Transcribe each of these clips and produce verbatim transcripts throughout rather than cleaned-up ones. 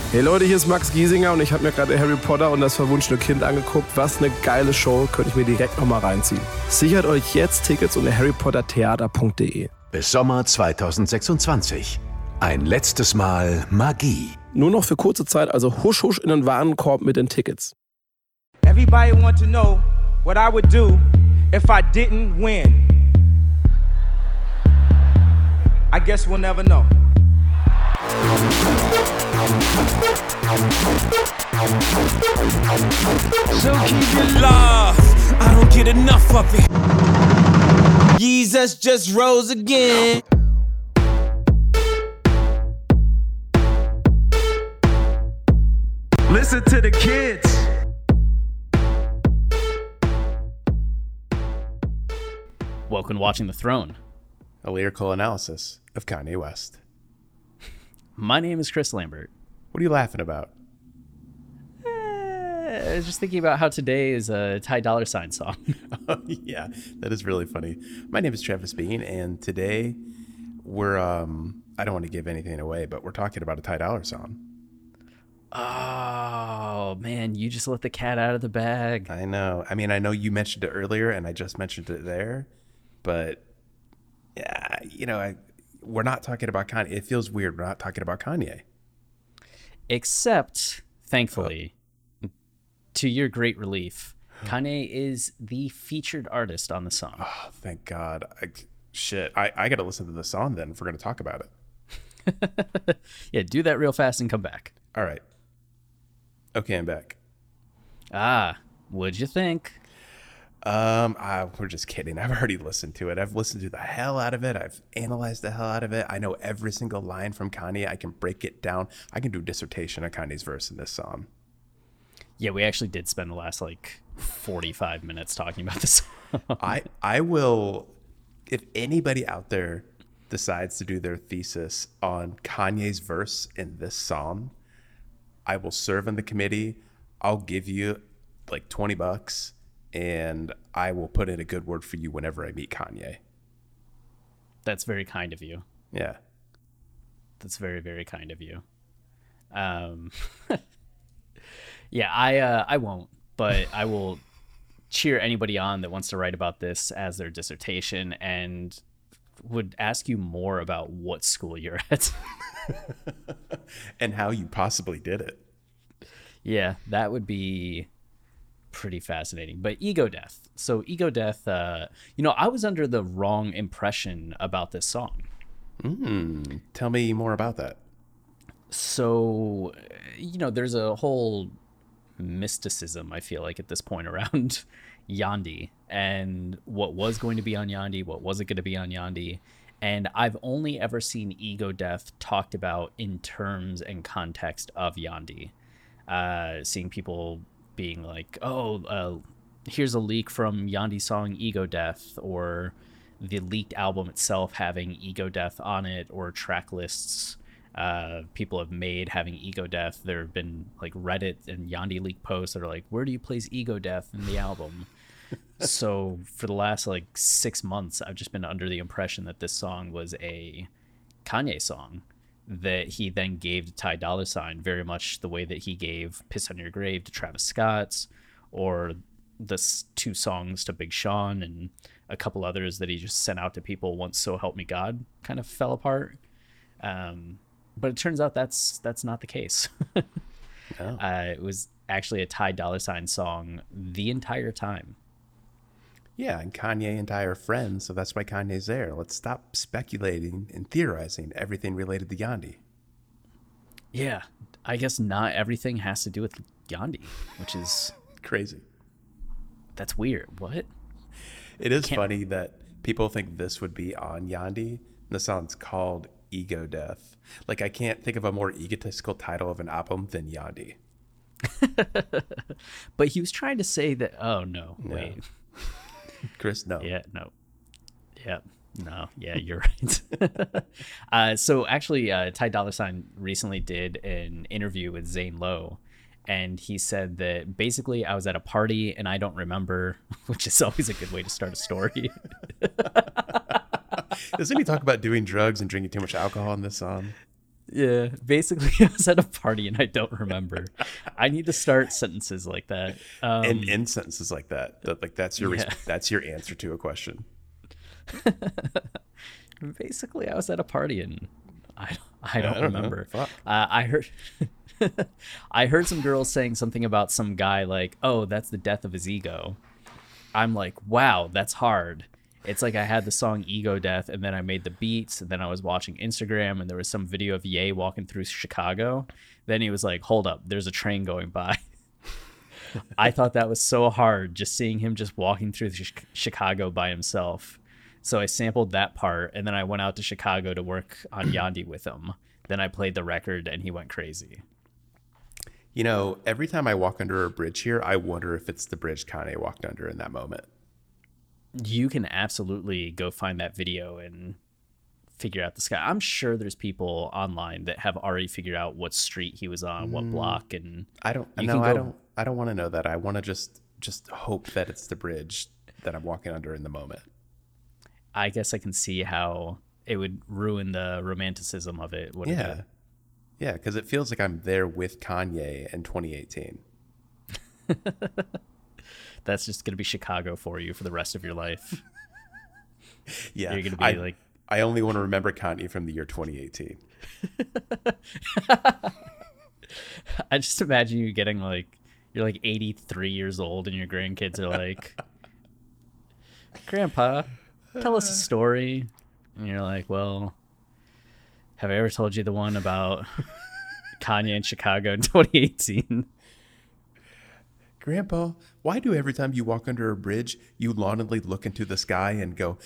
Hey Leute, hier ist Max Giesinger und ich habe mir gerade Harry Potter und das verwunschene Kind angeguckt. Was eine geile Show, könnte ich mir direkt nochmal reinziehen. Sichert euch jetzt Tickets unter harry potter theater punkt de. Bis Sommer zweitausendsechsundzwanzig. Ein letztes Mal Magie. Nur noch für kurze Zeit, also husch husch in den Warenkorb mit den Tickets. Everybody want to know what I would do if I didn't win. I guess we'll never know. So keep your love, I don't get enough of it. Jesus just rose again. Listen to the kids. Welcome to Watching the Throne. A lyrical analysis of Kanye West. My name is Chris Lambert. What are you laughing about? Eh, I was just thinking about how today is a Ty Dolla Sign song. Oh, yeah, that is really funny. My name is Travis Bean, and today we're, um, I don't want to give anything away, but we're talking about a Ty Dolla song. Oh, man, you just let the cat out of the bag. I know. I mean, I know you mentioned it earlier, and I just mentioned it there, but yeah, you know, I, we're not talking about Kanye. It feels weird. We're not talking about Kanye. Except, thankfully, oh. to your great relief, Kanye is the featured artist on the song. Oh, thank God. I, shit. I, I got to listen to the song then if we're going to talk about it. Yeah, do that real fast and come back. All right. Okay, I'm back. Ah, what'd you think? Um, I, we're just kidding. I've already listened to it. I've listened to the hell out of it. I've analyzed the hell out of it. I know every single line from Kanye. I can break it down. I can do a dissertation on Kanye's verse in this song. Yeah, we actually did spend the last like forty-five minutes talking about this song. I, I will, if anybody out there decides to do their thesis on Kanye's verse in this song, I will serve in the committee. I'll give you like twenty bucks. And I will put in a good word for you whenever I meet Kanye. That's very kind of you. Yeah. That's very, very kind of you. Um, yeah, I uh, I won't, but I will cheer anybody on that wants to write about this as their dissertation and would ask you more about what school you're at. And how you possibly did it. Yeah, that would be pretty fascinating. But Ego Death. So Ego Death, uh, you know, I was under the wrong impression about this song. Mm, tell me more about that. So, you know, there's a whole mysticism, I feel like, at this point around Yandhi and what was going to be on Yandhi, what wasn't going to be on Yandhi. And I've only ever seen Ego Death talked about in terms and context of Yandhi. Uh, seeing people being like, oh, uh, here's a leak from Yandhi's song Ego Death, or the leaked album itself having Ego Death on it, or track lists uh, people have made having Ego Death. There have been like Reddit and Yandhi leak posts that are like, where do you place Ego Death in the album? So for the last like six months, I've just been under the impression that this song was a Kanye song that he then gave to Ty Dolla Sign, very much the way that he gave Piss on Your Grave to Travis Scott's, or the two songs to Big Sean and a couple others that he just sent out to people once So Help Me God kind of fell apart. Um, but it turns out that's that's not the case. Oh. uh, it was actually a Ty Dolla Sign song the entire time. Yeah, and Kanye and I are friends, so that's why Kanye's there. Let's stop speculating and theorizing everything related to Yandhi. Yeah, I guess not everything has to do with Yandhi, which is crazy. That's weird. What? It is Can't... funny that people think this would be on Yandhi. The song's called Ego Death. Like, I can't think of a more egotistical title of an album than Yandhi. But he was trying to say that, oh, no, wait. No. Chris, no. Yeah, no. Yeah, no. Yeah, you're right. uh, so actually, uh, Ty Dolla Sign recently did an interview with Zane Lowe, and he said that basically I was at a party and I don't remember, which is always a good way to start a story. Doesn't he talk about doing drugs and drinking too much alcohol in this song? Yeah, basically, I was at a party and I don't remember. I need to start sentences like that. Um, and end sentences like that. That like that's your Yeah. res- that's your answer to a question. basically, I was at a party and I I don't, I don't know. remember. Fuck. Uh, I heard I heard some girls saying something about some guy like, "Oh, that's the death of his ego." I'm like, "Wow, that's hard." It's like I had the song Ego Death, and then I made the beats, and then I was watching Instagram, and there was some video of Ye walking through Chicago. Then he was like, hold up, there's a train going by. I thought that was so hard, just seeing him just walking through Ch- Chicago by himself. So I sampled that part, and then I went out to Chicago to work on Yandi with him. Then I played the record, and he went crazy. You know, every time I walk under a bridge here, I wonder if it's the bridge Kanye walked under in that moment. You can absolutely go find that video and figure out the sky. I'm sure there's people online that have already figured out what street he was on, what block, and I don't you no, can I go- don't I don't want to know that. I want to just just hope that it's the bridge that I'm walking under in the moment. I guess I can see how it would ruin the romanticism of it. wouldn't Yeah. it? Yeah, because it feels like I'm there with Kanye in twenty eighteen. That's just gonna be Chicago for you for the rest of your life. Yeah. You're gonna be I, like, I only want to remember Kanye from the year twenty eighteen. I just imagine you getting like, you're like eighty-three years old and your grandkids are like, Grandpa, tell us a story. And you're like, well, have I ever told you the one about Kanye in Chicago in twenty eighteen? Grandpa, why do every time you walk under a bridge, you longingly look into the sky and go,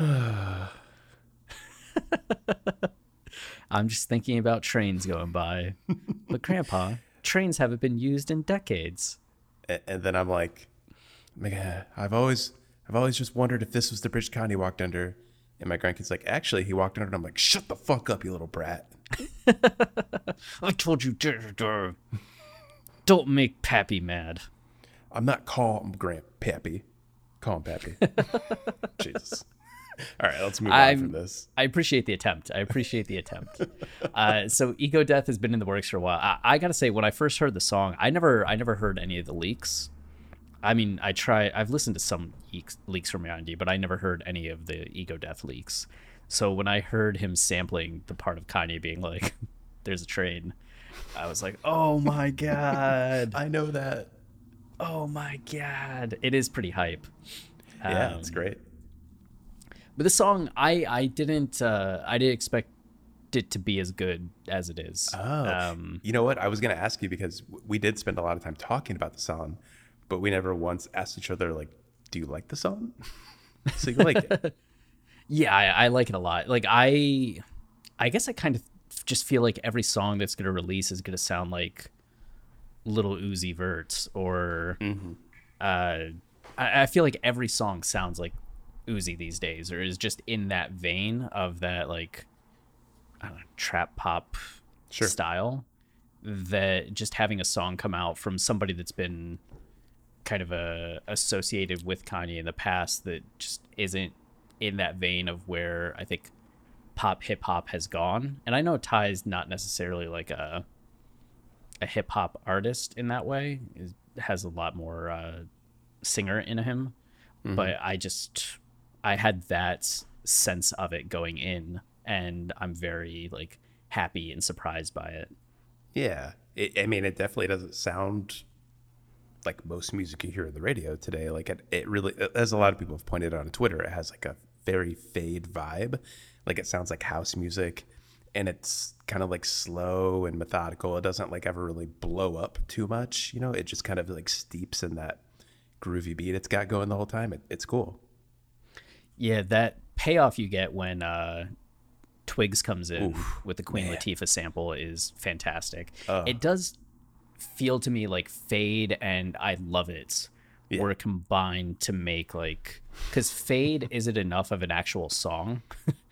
I'm just thinking about trains going by. But Grandpa, trains haven't been used in decades. A- and then I'm like, "Man, I've always, I've always just wondered if this was the bridge Kanye walked under." And my grandkid's like, "Actually, he walked under." And I'm like, "Shut the fuck up, you little brat." I told you, don't make Pappy mad. I'm not calm, Grandpappy. Calm, Pappy. Jesus. All right, let's move on I'm- from this. I appreciate the attempt. I appreciate the attempt. Uh, so Ego Death has been in the works for a while. I, I gotta say, when I first heard the song, I never, I never heard any of the leaks. I mean, I try. I've listened to some leaks, leaks from Yandy, but I never heard any of the Ego Death leaks. So when I heard him sampling the part of Kanye being like, "There's a train," I was like, "Oh my god! I know that. Oh my god!" It is pretty hype. Yeah, Um, it's great. But this song, I I didn't uh, I didn't expect it to be as good as it is. Oh, Um, you know what? I was going to ask you because w- we did spend a lot of time talking about the song, but we never once asked each other, like, do you like the song? So you like it. yeah, I, I like it a lot. Like I, I guess I kind of just feel like every song that's gonna release is gonna sound like Little Uzi Vert or, uh, I, I feel like every song sounds like Uzi these days, or is just in that vein of that like, I don't know, trap pop Sure. style. That just having a song come out from somebody that's been kind of uh, associated with Kanye in the past that just isn't in that vein of where I think pop hip hop has gone. And I know Ty's not necessarily like a a hip hop artist in that way. Is has a lot more uh, singer in him, but I just I had that sense of it going in, and I'm very like happy and surprised by it. Yeah. It, I mean, it definitely doesn't sound like most music you hear on the radio today. Like it, it really, as a lot of people have pointed out on Twitter, it has like a very fade vibe. Like it sounds like house music, and it's kind of like slow and methodical. It doesn't like ever really blow up too much. You know, it just kind of like steeps in that groovy beat it's got going the whole time. It, it's cool. Yeah, that payoff you get when uh, Twigs comes in Oof, with the Queen man. Latifah sample is fantastic. Uh. It does feel to me like Fade and I Love It Yeah. were combined to make like, because Fade isn't enough of an actual song,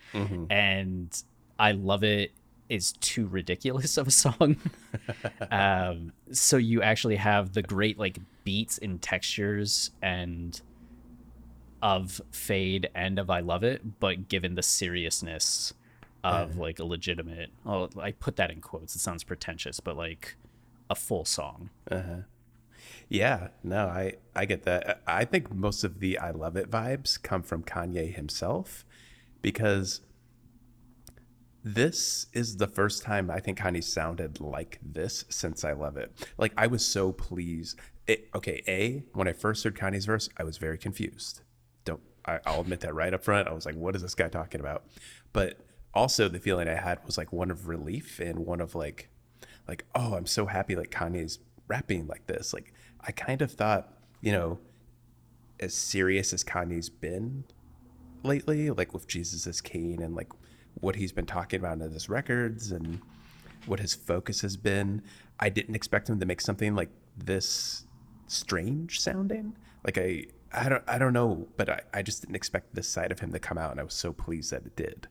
and I Love It is too ridiculous of a song. um, so you actually have the great like beats and textures and of Fade and of I Love It, but given the seriousness of like a legitimate, well, I put that in quotes, it sounds pretentious, but like a full song. Uh-huh. Yeah, no, I, I get that. I think most of the I Love It vibes come from Kanye himself, because this is the first time I think Kanye sounded like this since I Love It. Like, I was so pleased. It, okay, A, when I first heard Kanye's verse, I was very confused. Don't I, I'll admit that right up front. I was like, what is this guy talking about? But also the feeling I had was like one of relief and one of like, like, oh, I'm so happy like Kanye's rapping like this. Like, I kind of thought, you know, as serious as Kanye's been lately, like with Jesus is King and like what he's been talking about in his records and what his focus has been, I didn't expect him to make something like this strange sounding. Like I, I don't, I don't know, but I, I just didn't expect this side of him to come out, and I was so pleased that it did.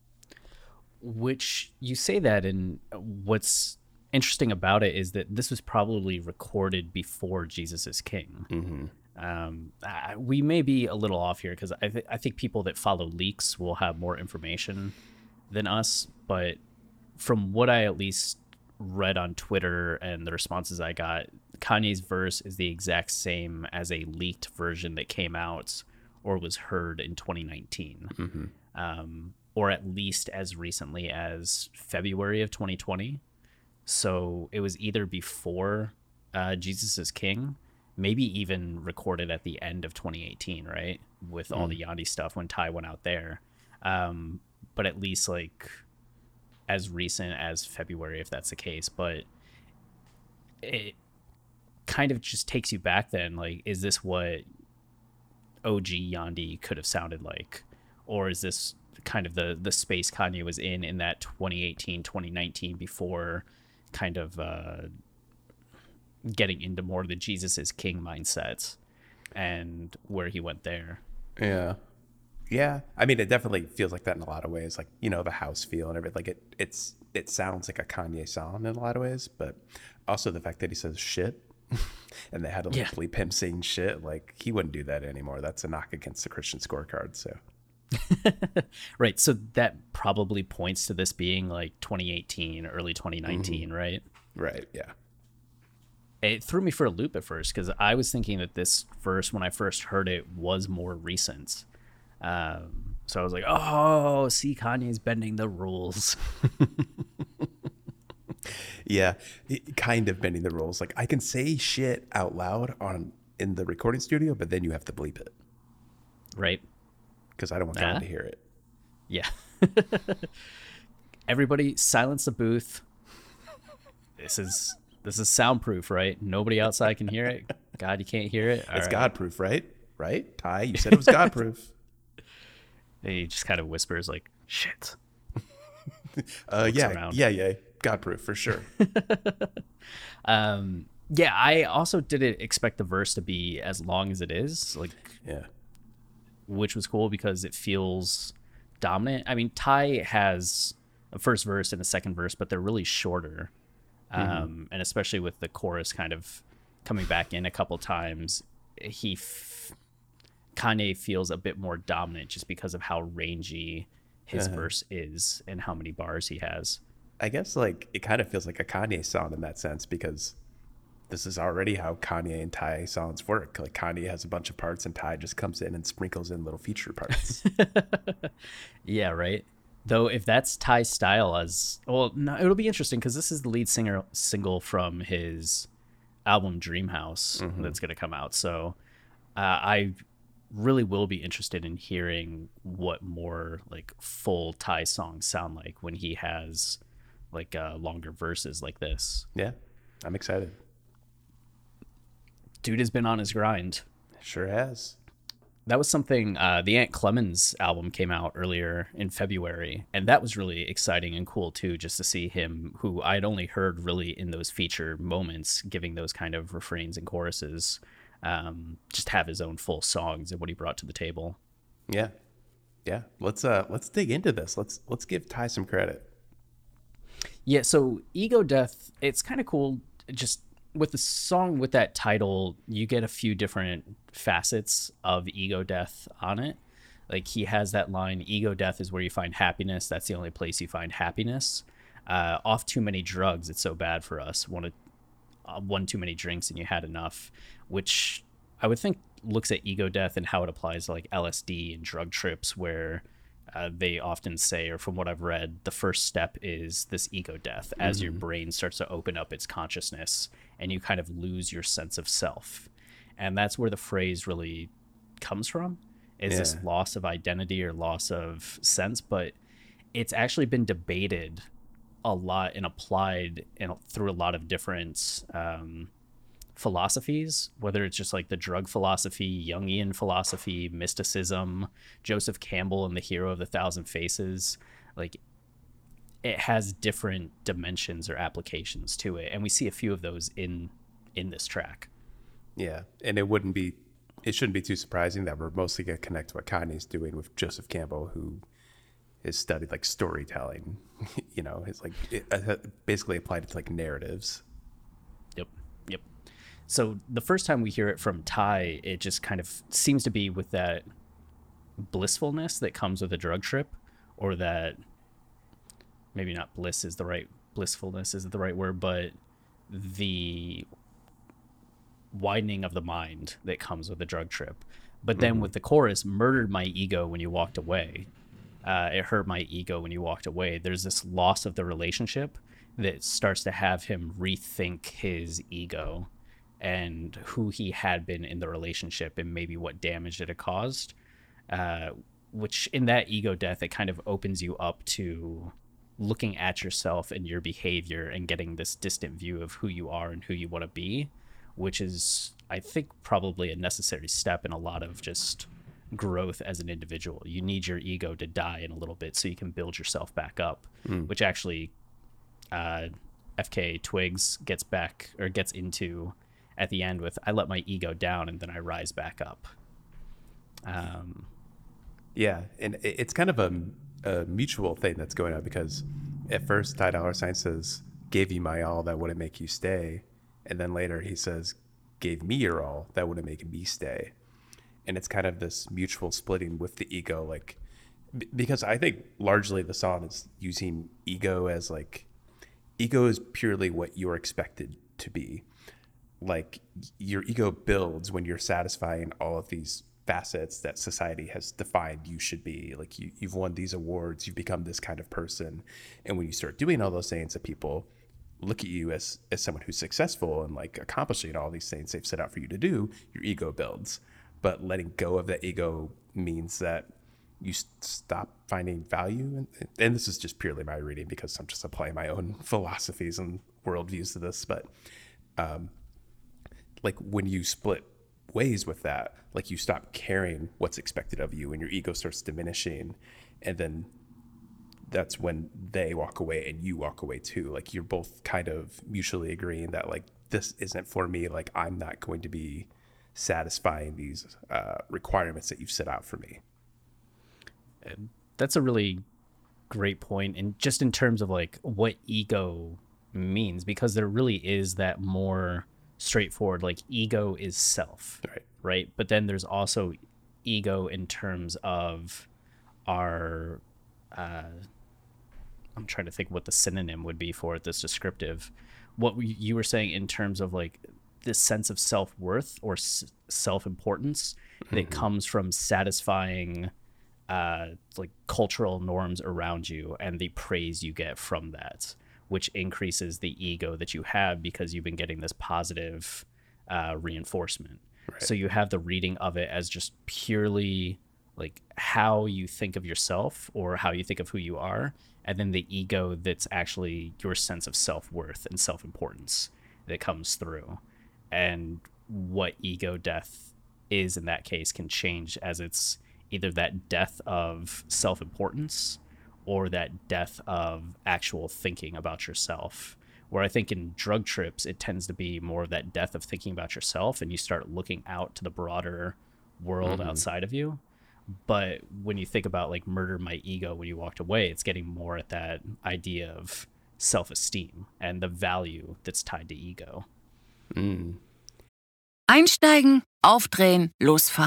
Which you say that, and what's interesting about it is that this was probably recorded before Jesus is King. Mm-hmm. Um, I, we may be a little off here because I, th- I think people that follow leaks will have more information than us. But from what I at least read on Twitter and the responses I got, Kanye's verse is the exact same as a leaked version that came out or was heard in twenty nineteen. Mm-hmm. Um, or at least as recently as February of twenty twenty. So it was either before uh, Jesus is King, maybe even recorded at the end of twenty eighteen, right? With all mm. the Yandhi stuff when Ty went out there. Um, but at least like as recent as February, if that's the case. But it kind of just takes you back then. Like, is this what O G Yandhi could have sounded like? Or is this kind of the, the space Kanye was in in that twenty eighteen, twenty nineteen before kind of uh, getting into more of the Jesus is King mindset and where he went there? Yeah. Yeah. I mean, it definitely feels like that in a lot of ways. Like, you know, the house feel and everything. Like it, it's, it sounds like a Kanye song in a lot of ways, but also the fact that he says shit and they had to like, yeah. bleep him saying shit. Like, he wouldn't do that anymore. That's a knock against the Christian scorecard. So. Right. So that probably points to this being like twenty eighteen, early twenty nineteen, mm-hmm. right? Right. Yeah. It threw me for a loop at first because I was thinking that this verse, when I first heard it, was more recent. Um, so I was like, oh, see, Kanye's bending the rules. Yeah. Kind of bending the rules. Like, I can say shit out loud on in the recording studio, but then you have to bleep it. Right. Because I don't want God uh, to hear it. Yeah. Everybody silence the booth. This is this is soundproof, right? Nobody outside can hear it. God, you can't hear it. All it's right. Godproof, right? Right? Ty, you said it was Godproof. And he just kind of whispers like, shit. uh, yeah, around. yeah, yeah. Godproof for sure. um, yeah, I also didn't expect the verse to be as long as it is. Like, yeah. Which was cool because it feels dominant. I mean, Ty has a first verse and a second verse, but they're really shorter. Mm-hmm. Um, and especially with the chorus kind of coming back in a couple times, he f- Kanye feels a bit more dominant just because of how rangy his uh-huh. verse is and how many bars he has. I guess like it kind of feels like a Kanye song in that sense because this is already how Kanye and Ty songs work. Like Kanye has a bunch of parts and Ty just comes in and sprinkles in little feature parts. Yeah, right. Though if that's Ty's style as well, no, it'll be interesting because this is the lead singer single from his album Dreamhouse mm-hmm. that's going to come out. So uh, I really will be interested in hearing what more like full Ty songs sound like when he has like uh, longer verses like this. Yeah, I'm excited. Dude has been on his grind. Sure has. That was something, uh, the Aunt Clemens album came out earlier in February, and that was really exciting and cool too, just to see him, who I'd only heard really in those feature moments, giving those kind of refrains and choruses, um, just have his own full songs and what he brought to the table. Yeah. Yeah. Let's uh let's dig into this. Let's let's give Ty some credit. Yeah, so Ego Death, it's kind of cool just with the song with that title, you get a few different facets of Ego Death on it. Like, he has that line, ego death is where you find happiness. That's the only place you find happiness. Uh, off too many drugs, it's so bad for us. One, uh, one too many drinks and you had enough, which I would think looks at ego death and how it applies to like L S D and drug trips, where uh, they often say, or from what I've read, the first step is this ego death as mm-hmm. your brain starts to open up its consciousness and you kind of lose your sense of self. And that's where the phrase really comes from, is yeah. this loss of identity or loss of sense. But it's actually been debated a lot and applied in, through a lot of different um, philosophies, whether it's just like the drug philosophy, Jungian philosophy, mysticism, Joseph Campbell and the Hero of the Thousand Faces. Like, it has different dimensions or applications to it. And we see a few of those in in this track. Yeah. And it wouldn't be, it shouldn't be too surprising that we're mostly going to connect to what Kanye's doing with Joseph Campbell, who has studied like storytelling, you know, it's like it, uh, basically applied it to like narratives. Yep. Yep. So the first time we hear it from Ty, it just kind of seems to be with that blissfulness that comes with a drug trip, or that maybe not bliss is the right, blissfulness isn't the right word, but the widening of the mind that comes with a drug trip. But then mm-hmm. with the chorus, murdered my ego when you walked away. Uh, it hurt my ego when you walked away. There's this loss of the relationship that starts to have him rethink his ego and who he had been in the relationship and maybe what damage it had caused, uh, which in that ego death, it kind of opens you up to looking at yourself and your behavior and getting this distant view of who you are and who you want to be, which is, I think, probably a necessary step in a lot of just growth as an individual. You need your ego to die in a little bit so you can build yourself back up, mm. which actually uh, F K Twigs gets back or gets into at the end with, I let my ego down and then I rise back up. Um, yeah, and it's kind of a, a mutual thing that's going on, because at first Ty Dolla $ign says, gave you my all, that wouldn't make you stay. And then later he says, gave me your all, that wouldn't make me stay. And it's kind of this mutual splitting with the ego, like, b- because I think largely the song is using ego as like, ego is purely what you're expected to be. Like, your ego builds when you're satisfying all of these facets that society has defined you should be. Like, you, you've won these awards, you've become this kind of person. And when you start doing all those things that people look at you as, as someone who's successful and like accomplishing all these things they've set out for you to do, your ego builds. But letting go of that ego means that you stop finding value. And, and this is just purely my reading, because I'm just applying my own philosophies and worldviews to this. But um, like, when you split ways with that, like, you stop caring what's expected of you and your ego starts diminishing. And then that's when they walk away and you walk away too. Like, you're both kind of mutually agreeing that like, this isn't for me. Like, I'm not going to be satisfying these uh, requirements that you've set out for me. That's a really great point. And just in terms of like what ego means, because there really is that more straightforward, like, ego is self, right? Right. But then there's also ego in terms of our, uh, I'm trying to think what the synonym would be for it, this descriptive, what you were saying in terms of like this sense of self-worth or s- self-importance mm-hmm. that comes from satisfying uh, like cultural norms around you and the praise you get from that, which increases the ego that you have because you've been getting this positive uh, reinforcement. Right. So you have the reading of it as just purely like how you think of yourself or how you think of who you are, and then the ego that's actually your sense of self-worth and self-importance that comes through. And what ego death is in that case can change, as it's either that death of self-importance or that death of actual thinking about yourself. Where I think in drug trips, it tends to be more of that death of thinking about yourself, and you start looking out to the broader world mm-hmm. outside of you. But when you think about like murder my ego when you walked away, it's getting more at that idea of self-esteem and the value that's tied to ego. Mm. Einsteigen, aufdrehen, losfahren.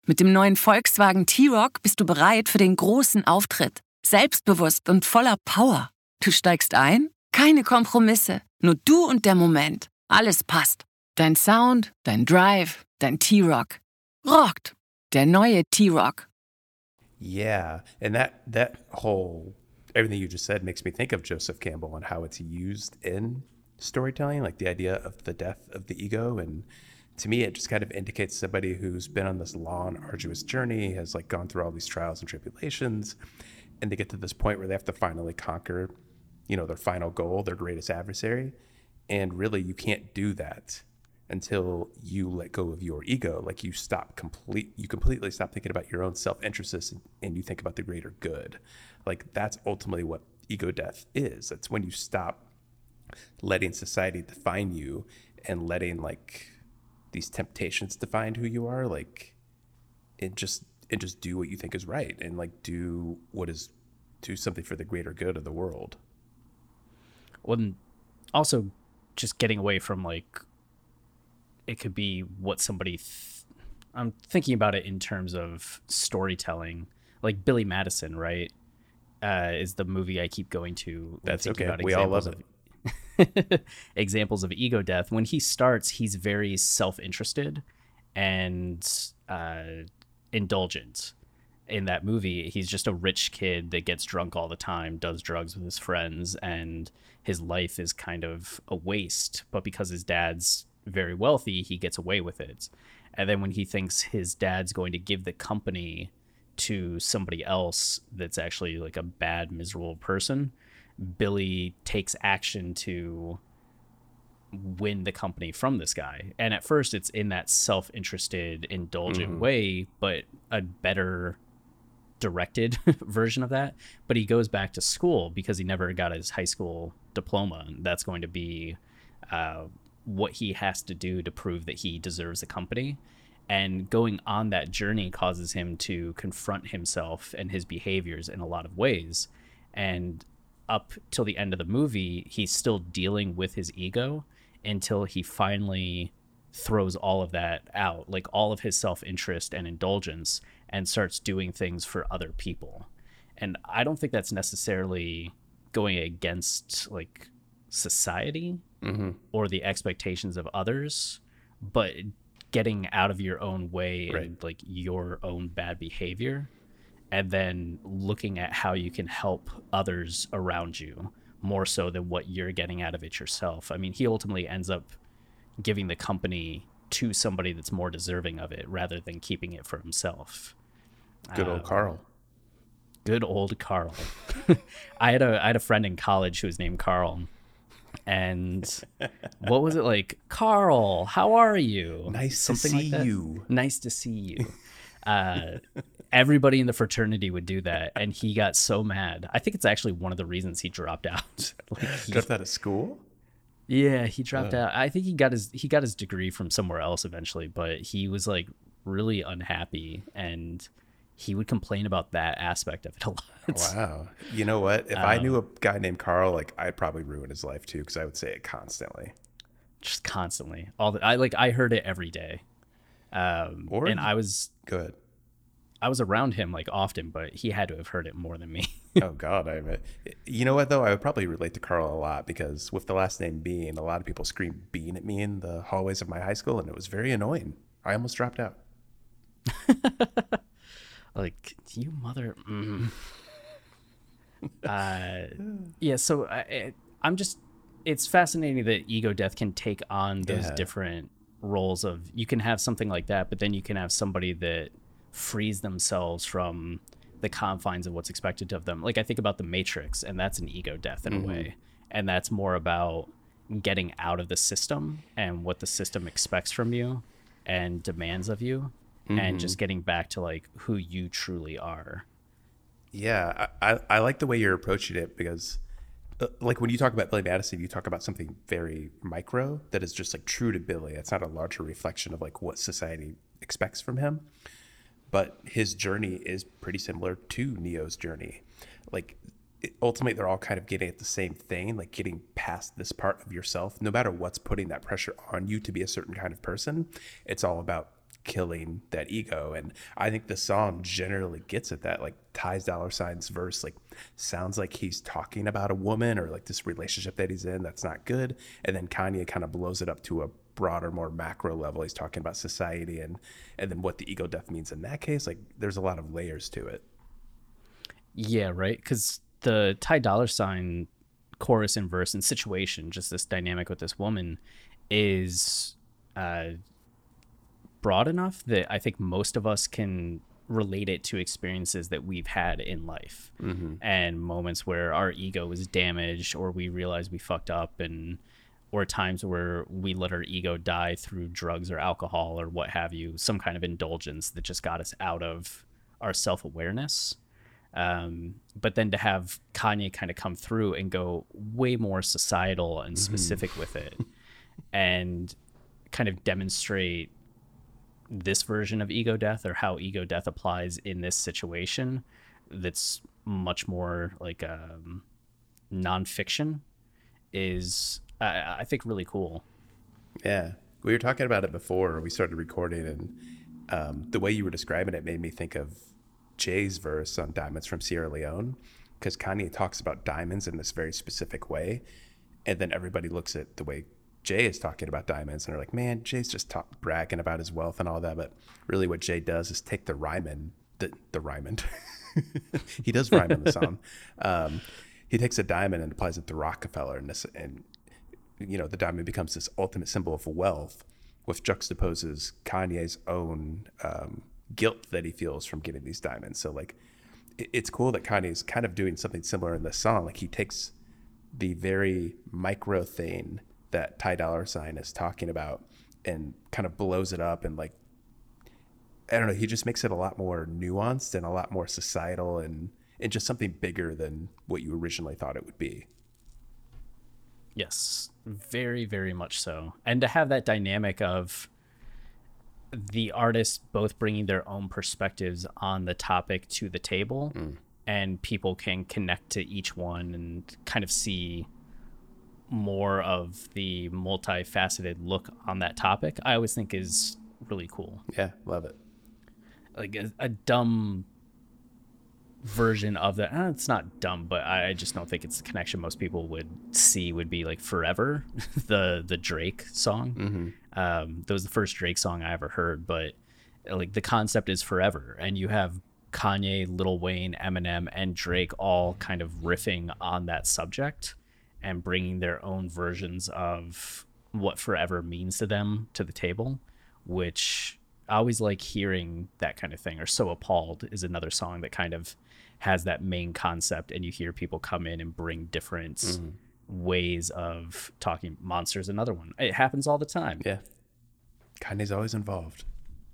Mit dem neuen Volkswagen T-Roc bist du bereit für den großen Auftritt. Selbstbewusst und voller Power. Du steigst ein? Keine Kompromisse. Nur du und der Moment. Alles passt. Dein Sound, dein Drive, dein T-Roc. Rockt. Der neue T-Roc. Yeah, and that that whole everything you just said makes me think of Joseph Campbell and how it's used in storytelling, like the idea of the death of the ego. And to me, it just kind of indicates somebody who's been on this long, arduous journey, has like gone through all these trials and tribulations, and they get to this point where they have to finally conquer, you know, their final goal, their greatest adversary. And really, you can't do that until you let go of your ego. Like you stop complete, you completely stop thinking about your own self-interest and, and you think about the greater good. Like that's ultimately what ego death is. It's when you stop letting society define you and letting like these temptations define who you are. Like and just and just do what you think is right and like do what is do something for the greater good of the world. Well, and also just getting away from like it could be what somebody th- I'm thinking about it in terms of storytelling, like Billy Madison, right? Uh, is the movie I keep going to. That's okay. We all love it. Of, examples of ego death. When he starts, he's very self-interested and uh, indulgent. In that movie, he's just a rich kid that gets drunk all the time, does drugs with his friends, and his life is kind of a waste. But because his dad's very wealthy, he gets away with it. And then when he thinks his dad's going to give the company to somebody else that's actually like a bad, miserable person, Billy takes action to win the company from this guy. And at first it's in that self-interested, indulgent mm-hmm. way, but a better directed version of that. But he goes back to school because he never got his high school diploma. And that's going to be uh, what he has to do to prove that he deserves the company. And going on that journey causes him to confront himself and his behaviors in a lot of ways. And up till the end of the movie, he's still dealing with his ego until he finally throws all of that out, like all of his self-interest and indulgence, and starts doing things for other people. And I don't think that's necessarily going against like society mm-hmm. or the expectations of others, but getting out of your own way right. and like your own bad behavior, and then looking at how you can help others around you more so than what you're getting out of it yourself. I mean, he ultimately ends up giving the company to somebody that's more deserving of it rather than keeping it for himself. Good old um, Carl. Good old Carl. I had a I had a friend in college who was named Carl. And what was it like? Carl, how are you? Nice Something to see like that. you. Nice to see you. Uh, everybody in the fraternity would do that, and he got so mad. I think it's actually one of the reasons he dropped out. like he, dropped out of school? Yeah, he dropped uh. out. I think he got his he got his degree from somewhere else eventually, but he was like really unhappy, and he would complain about that aspect of it a lot. Wow. You know what? If um, I knew a guy named Carl, like I'd probably ruin his life too, because I would say it constantly. Just constantly. All the I like I heard it every day. Um or and I was good. I was around him like often, but he had to have heard it more than me. Oh God, I admit. You know what though? I would probably relate to Carl a lot because with the last name Bean, a lot of people screamed Bean at me in the hallways of my high school, and it was very annoying. I almost dropped out. Like, you mother. Mm. uh, yeah, so I, I'm just. It's fascinating that ego death can take on those yeah. different roles of. You can have something like that, but then you can have somebody that frees themselves from the confines of what's expected of them. Like, I think about The Matrix, and that's an ego death in mm-hmm. a way. And that's more about getting out of the system and what the system expects from you and demands of you. Mm-hmm. And just getting back to like who you truly are. Yeah, I, I like the way you're approaching it because uh, like when you talk about Billy Madison, you talk about something very micro that is just like true to Billy. It's not a larger reflection of like what society expects from him. But his journey is pretty similar to Neo's journey. Like it, ultimately, they're all kind of getting at the same thing, like getting past this part of yourself. No matter what's putting that pressure on you to be a certain kind of person, it's all about killing that ego. And I think the song generally gets at that. Like Ty Dolla Sign's verse like sounds like he's talking about a woman or like this relationship that he's in that's not good, and then Kanye kind of blows it up to a broader, more macro level. He's talking about society and and then what the ego death means in that case. Like there's a lot of layers to it. Yeah, right, because the Ty Dolla Sign chorus and verse and situation, just this dynamic with this woman, is uh broad enough that I think most of us can relate it to experiences that we've had in life, mm-hmm. and moments where our ego was damaged or we realized we fucked up, and or times where we let our ego die through drugs or alcohol or what have you, some kind of indulgence that just got us out of our self-awareness. Um, but then to have Kanye kind of come through and go way more societal and specific mm-hmm. with it and kind of demonstrate this version of ego death, or how ego death applies in this situation, that's much more like um, nonfiction, is I, I think really cool. Yeah, we were talking about it before we started recording, and um, the way you were describing it made me think of Jay's verse on Diamonds from Sierra Leone, because Kanye talks about diamonds in this very specific way, and then everybody looks at the way Jay is talking about diamonds and are like, man, Jay's just talk, bragging about his wealth and all that. But really what Jay does is take the rhyme, the, the rhyme, he does rhyme in the song. Um, he takes a diamond and applies it to Rockefeller, and, this, and you know, the diamond becomes this ultimate symbol of wealth, which juxtaposes Kanye's own um, guilt that he feels from getting these diamonds. So like, it, it's cool that Kanye's kind of doing something similar in this song. Like he takes the very micro thing that Ty Dolla Sign is talking about and kind of blows it up, and like, I don't know, he just makes it a lot more nuanced and a lot more societal and, and just something bigger than what you originally thought it would be. Yes, very, very much so. And to have that dynamic of the artists both bringing their own perspectives on the topic to the table, mm. and people can connect to each one and kind of see more of the multifaceted look on that topic, I always think is really cool. Yeah, love it. Like a, a dumb version of that. Uh, it's not dumb, but I just don't think it's the connection most people would see would be like Forever, the the Drake song. Mm-hmm. Um, that was the first Drake song I ever heard, but like the concept is forever, and you have Kanye, Lil Wayne, Eminem, and Drake all kind of riffing on that subject and bringing their own versions of what forever means to them to the table, which I always like hearing that kind of thing. Or So Appalled is another song that kind of has that main concept, and you hear people come in and bring different mm-hmm. ways of talking. Monster's another one. It happens all the time. Yeah. Kanye's always involved.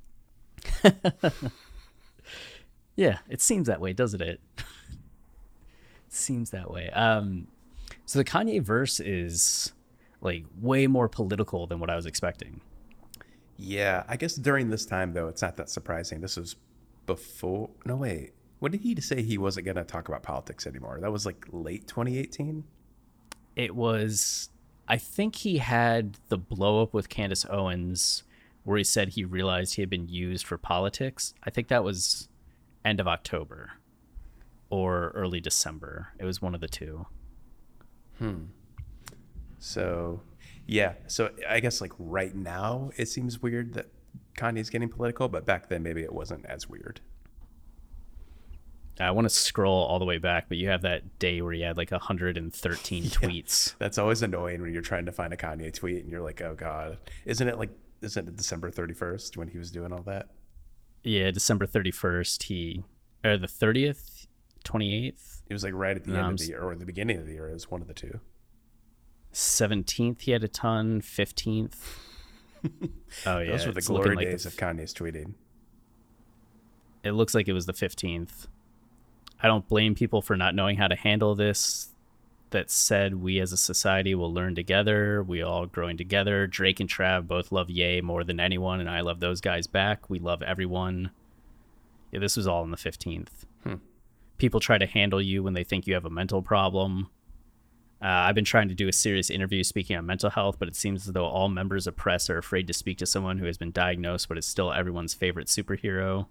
Yeah, it seems that way, doesn't it? It seems that way. Um, so the Kanye verse is like way more political than what I was expecting. Yeah, I guess during this time, though, it's not that surprising. This was before... No, wait. What did he say he wasn't going to talk about politics anymore? That was like late twenty eighteen? It was... I think he had the blow up with Candace Owens where he said he realized he had been used for politics. I think that was end of October or early December. It was one of the two. Hmm. So... Yeah, so I guess like right now it seems weird that Kanye's getting political, but back then maybe it wasn't as weird. I want to scroll all the way back, but you have that day where you had like one hundred thirteen yeah, tweets. That's always annoying when you're trying to find a Kanye tweet and you're like, oh God. Isn't it like, isn't it December thirty-first when he was doing all that? Yeah, December thirty-first, he, or the thirtieth, twenty-eighth. It was like right at the no, end I'm of the year, or the beginning of the year. It was one of the two. seventeenth he had a ton. fifteenth Oh yeah, those were the glory like days the f- of Kanye's tweeting. It looks like it was the fifteenth. I don't blame people for not knowing how to handle this. That said, we as a society will learn together. We all growing together. Drake and Trav both love Ye more than anyone, and I love those guys back. We love everyone. Yeah, this was all on the fifteenth. Hmm. People try to handle you when they think you have a mental problem. Uh, I've been trying to do a serious interview speaking on mental health, but it seems as though all members of press are afraid to speak to someone who has been diagnosed, but is still everyone's favorite superhero.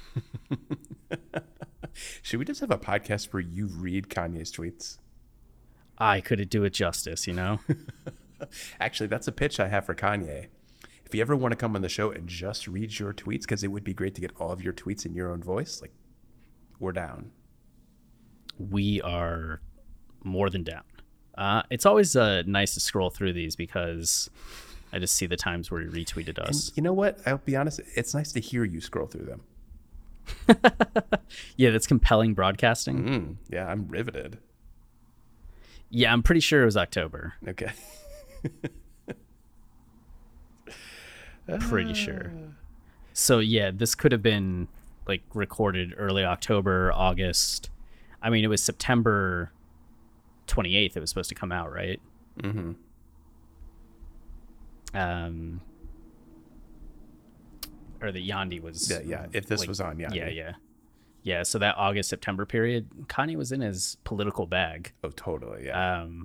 Should we just have a podcast where you read Kanye's tweets? I couldn't do it justice, you know? Actually, that's a pitch I have for Kanye. If you ever want to come on the show and just read your tweets, because it would be great to get all of your tweets in your own voice, like, we're down. We are more than down. Uh, it's always uh, nice to scroll through these because I just see the times where he retweeted us. And you know what? I'll be honest. It's nice to hear you scroll through them. Yeah, that's compelling broadcasting. Mm, yeah, I'm riveted. Yeah, I'm pretty sure it was October. Okay. Pretty sure. So yeah, this could have been like recorded early October, August. I mean, it was September twenty-eighth it was supposed to come out, right? Mm-hmm. Um, or the Yandhi was... Yeah, yeah. If this like, was on Yandhi. Yeah, yeah. Yeah, so that August, September period, Kanye was in his political bag. Oh, totally, yeah. Um,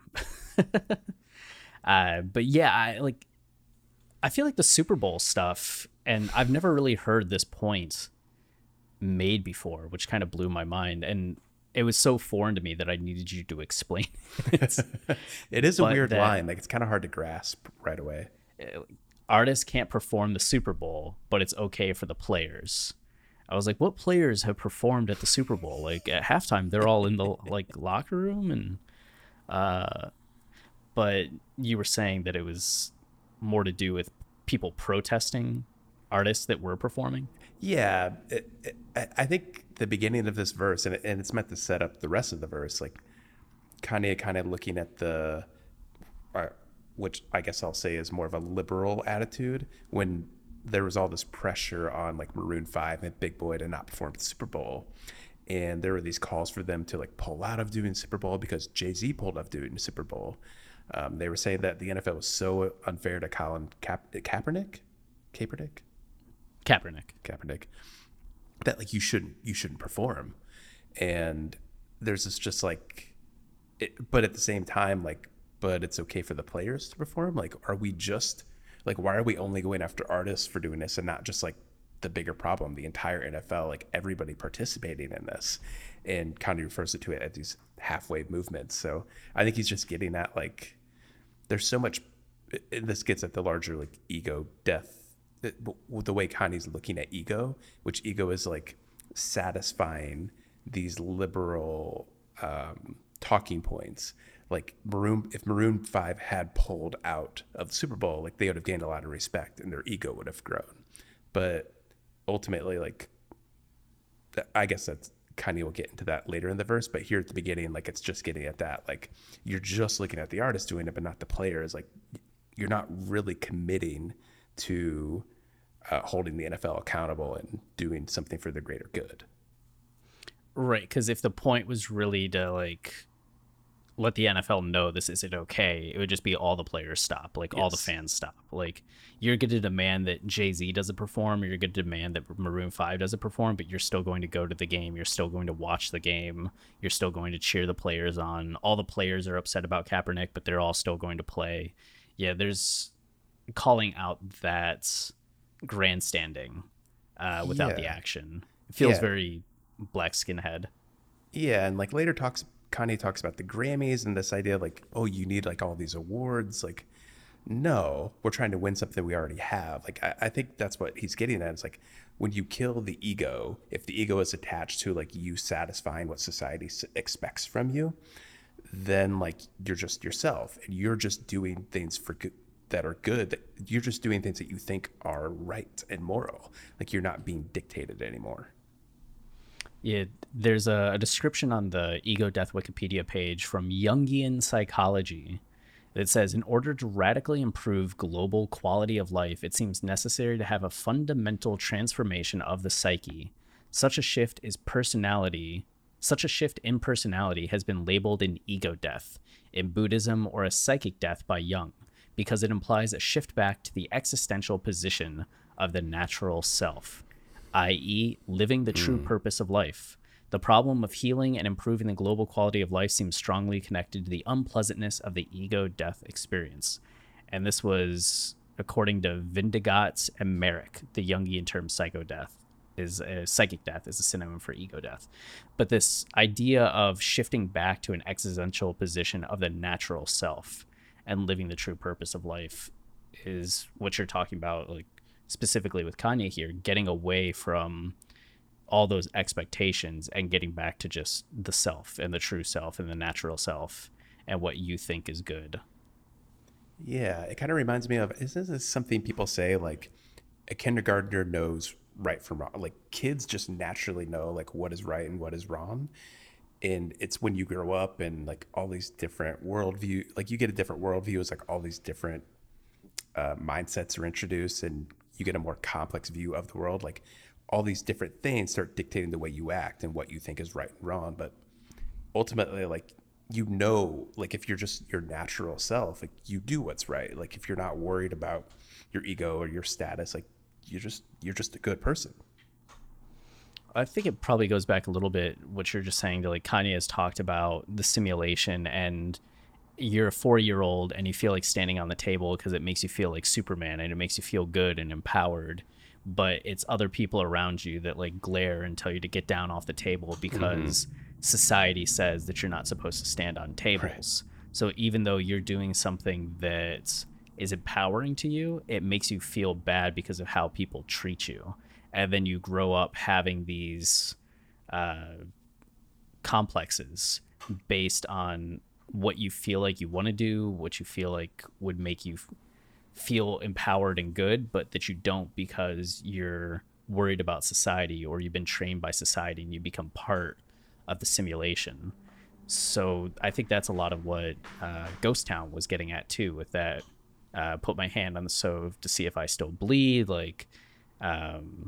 uh, but yeah, I like... I feel like the Super Bowl stuff, and I've never really heard this point made before, which kind of blew my mind. And it was so foreign to me that I needed you to explain it. It is a But weird that- line. Like, it's kind of hard to grasp right away. Artists can't perform the Super Bowl, but it's okay for the players. I was like, what players have performed at the Super Bowl? Like at halftime, they're all in the like locker room, and uh, but you were saying that it was more to do with people protesting artists that were performing. Yeah, it, it, I- I think the beginning of this verse, and, it, and it's meant to set up the rest of the verse, like Kanye kind of looking at the, uh, which I guess I'll say is more of a liberal attitude, when there was all this pressure on like Maroon five and Big Boy to not perform at the Super Bowl. And there were these calls for them to like pull out of doing Super Bowl because Jay-Z pulled out of doing the Super Bowl. Um, they were saying that the N F L was so unfair to Colin Ka- Kaepernick, Kaepernick, Kaepernick. Kaepernick, that like you shouldn't you shouldn't perform. And there's this just like, it, but at the same time, like, but it's okay for the players to perform. Like, are we just like, why are we only going after artists for doing this and not just like the bigger problem, the entire N F L, like everybody participating in this? And Kanye refers to it as these halfway movements. So I think he's just getting at like, there's so much, and this gets at the larger like ego death, the way Kanye's looking at ego, which ego is like satisfying these liberal um, talking points. Like Maroon, if Maroon five had pulled out of the Super Bowl, like they would have gained a lot of respect and their ego would have grown. But ultimately, like, I guess that's, Kanye will get into that later in the verse, but here at the beginning, like, it's just getting at that. Like, you're just looking at the artist doing it, but not the players. Like, you're not really committing to uh, holding the N F L accountable and doing something for the greater good. Right, because if the point was really to, like, let the N F L know this isn't okay, it would just be all the players stop, like, yes. All the fans stop. Like, you're going to demand that Jay-Z doesn't perform, or you're going to demand that Maroon five doesn't perform, but you're still going to go to the game, you're still going to watch the game, you're still going to cheer the players on. All the players are upset about Kaepernick, but they're all still going to play. Yeah, there's calling out that grandstanding uh, without yeah. the action. It feels yeah. very black skinhead. Yeah, and like later talks, Kanye talks about the Grammys and this idea of like, oh, you need like all these awards. Like, no, we're trying to win something we already have. Like, I, I think that's what he's getting at. It's like, when you kill the ego, if the ego is attached to like you satisfying what society expects from you, then like you're just yourself and you're just doing things for good, that are good, that you're just doing things that you think are right and moral. Like, you're not being dictated anymore. Yeah, there's a, a description on the Ego Death Wikipedia page from Jungian Psychology that says, in order to radically improve global quality of life, it seems necessary to have a fundamental transformation of the psyche. Such a shift is personality. Such a shift in personality has been labeled an ego death in Buddhism, or a psychic death by Jung, because it implies a shift back to the existential position of the natural self, that is living the true mm. purpose of life. The problem of healing and improving the global quality of life seems strongly connected to the unpleasantness of the ego death experience. And this was according to Vindegatz and Merrick, the Jungian term psychodeath is a psychic death is a synonym for ego death. But this idea of shifting back to an existential position of the natural self and living the true purpose of life is what you're talking about, like specifically with Kanye here, getting away from all those expectations and getting back to just the self and the true self and the natural self and what you think is good. Yeah, it kind of reminds me of, isn't this something people say, like a kindergartner knows right from wrong? Like kids just naturally know like what is right and what is wrong. And it's when you grow up and like all these different worldview, like you get a different worldview, it's like all these different uh, mindsets are introduced and you get a more complex view of the world. Like all these different things start dictating the way you act and what you think is right and wrong. But ultimately, like, you know, like if you're just your natural self, like you do what's right. Like if you're not worried about your ego or your status, like you're just, you're just a good person. I think it probably goes back a little bit what you're just saying to like Kanye has talked about the simulation, and you're a four year old and you feel like standing on the table because it makes you feel like Superman and it makes you feel good and empowered. But it's other people around you that like glare and tell you to get down off the table because mm-hmm. society says that you're not supposed to stand on tables. Right. So even though you're doing something that is empowering to you, it makes you feel bad because of how people treat you. And then you grow up having these uh, complexes based on what you feel like you want to do, what you feel like would make you f- feel empowered and good, but that you don't because you're worried about society or you've been trained by society and you become part of the simulation. So I think that's a lot of what uh, Ghost Town was getting at too, with that uh, put my hand on the stove to see if I still bleed, like um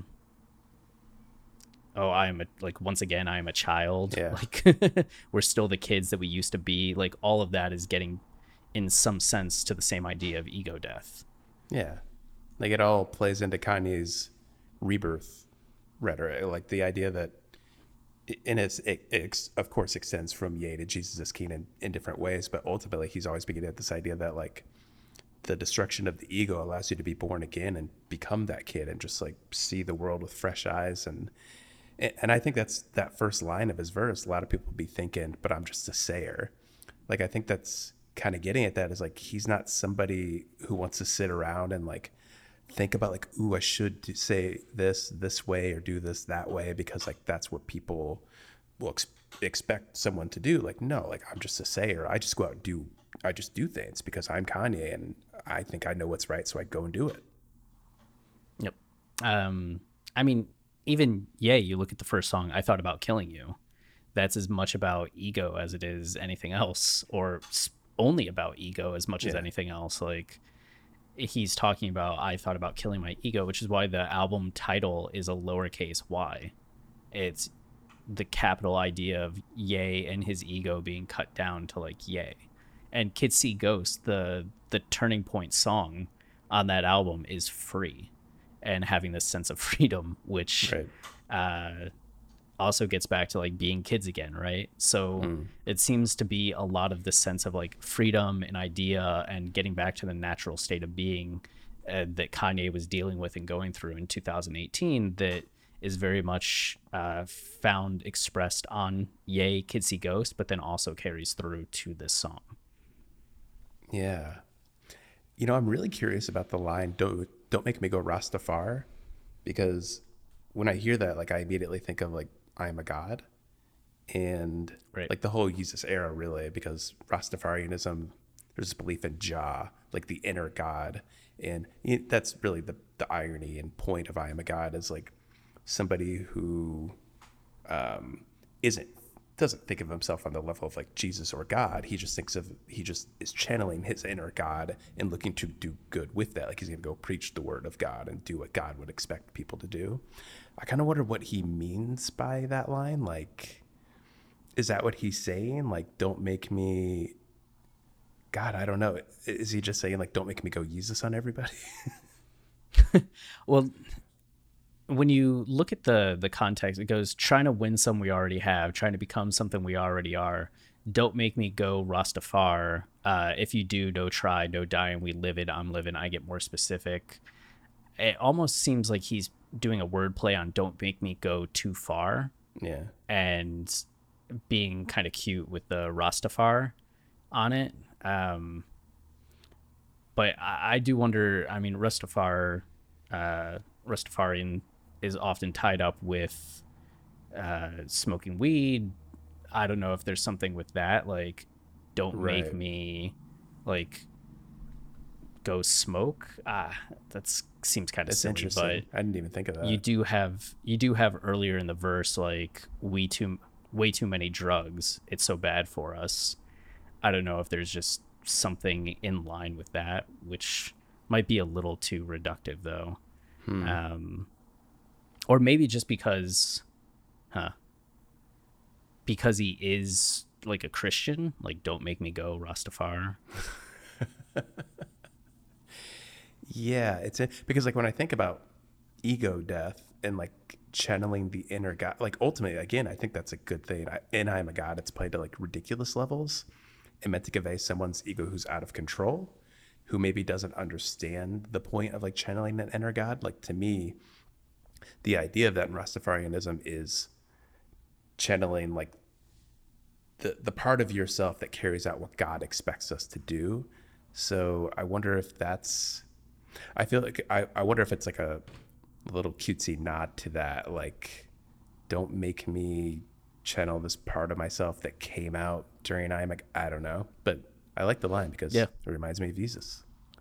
oh, I am a, like, once again, I am a child. Yeah. Like, we're still the kids that we used to be. Like, all of that is getting, in some sense, to the same idea of ego death. Yeah. Like, it all plays into Kanye's rebirth rhetoric. Like, the idea that, and it's, it, it, of course, extends from Ye to Jesus is King in, in different ways, but ultimately, he's always beginning at this idea that, like, the destruction of the ego allows you to be born again and become that kid and just, like, see the world with fresh eyes. And And I think that's that first line of his verse. A lot of people be thinking, but I'm just a sayer. Like, I think that's kind of getting at that is like, he's not somebody who wants to sit around and like think about like, ooh, I should do, say this this way or do this that way because like that's what people will ex- expect someone to do. Like, no, like I'm just a sayer. I just go out and do, I just do things because I'm Kanye and I think I know what's right, so I go and do it. Yep. Um, I mean, even, yeah, you look at the first song, I Thought About Killing You. That's as much about ego as it is anything else, or only about ego as much yeah. as anything else. Like, he's talking about, I thought about killing my ego, which is why the album title is a lowercase y. It's the capital idea of Ye and his ego being cut down to like Ye. And Kids See Ghosts, the the turning point song on that album is free. And having this sense of freedom, which right. uh, also gets back to like being kids again, right? So mm. it seems to be a lot of this sense of like freedom and idea and getting back to the natural state of being uh, that Kanye was dealing with and going through in two thousand eighteen that is very much uh, found expressed on Ye, Kids See Ghosts, but then also carries through to this song. Yeah. You know, I'm really curious about the line, don't don't make me go Rastafari, because when I hear that, like I immediately think of like, I am a god, and right. like the whole Jesus era really, because Rastafarianism, there's this belief in Jah, like the inner God. And that's really the, the irony and point of I am a god is like somebody who um, isn't, doesn't think of himself on the level of like Jesus or God. He just thinks of, he just is channeling his inner God and looking to do good with that. Like he's going to go preach the word of God and do what God would expect people to do. I kind of wonder what he means by that line. Like, is that what he's saying? Like, don't make me, God, I don't know. Is he just saying like, don't make me go Jesus on everybody? Well, when you look at the the context, it goes trying to win some we already have, trying to become something we already are. Don't make me go Rastafari. Uh, if you do, no try, no dying. We live it. I'm living. I get more specific. It almost seems like he's doing a wordplay on "don't make me go too far." Yeah, and being kind of cute with the Rastafari on it. Um, but I, I do wonder. I mean, Rastafari, uh, Rastafarian is often tied up with uh, smoking weed. I don't know if there's something with that, like, don't Right. make me, like, go smoke. Ah, that seems kind of that's silly, interesting. but I didn't even think of that. you do have you do have earlier in the verse, like, we too way too many drugs. It's so bad for us. I don't know if there's just something in line with that, which might be a little too reductive, though. Hmm. Um, or maybe just because, huh? Because he is like a Christian, like, don't make me go Rastafari. Yeah, it's in, because like when I think about ego death and like channeling the inner God, like ultimately, again, I think that's a good thing. I, and I am a God. It's played to like ridiculous levels and meant to convey someone's ego who's out of control, who maybe doesn't understand the point of like channeling that inner God. Like to me, the idea of that in Rastafarianism is channeling like the the part of yourself that carries out what God expects us to do. So I wonder if that's, I feel like, I, I wonder if it's like a little cutesy nod to that. Like, don't make me channel this part of myself that came out during I am like, I don't know. But I like the line because Yeah. it reminds me of Jesus.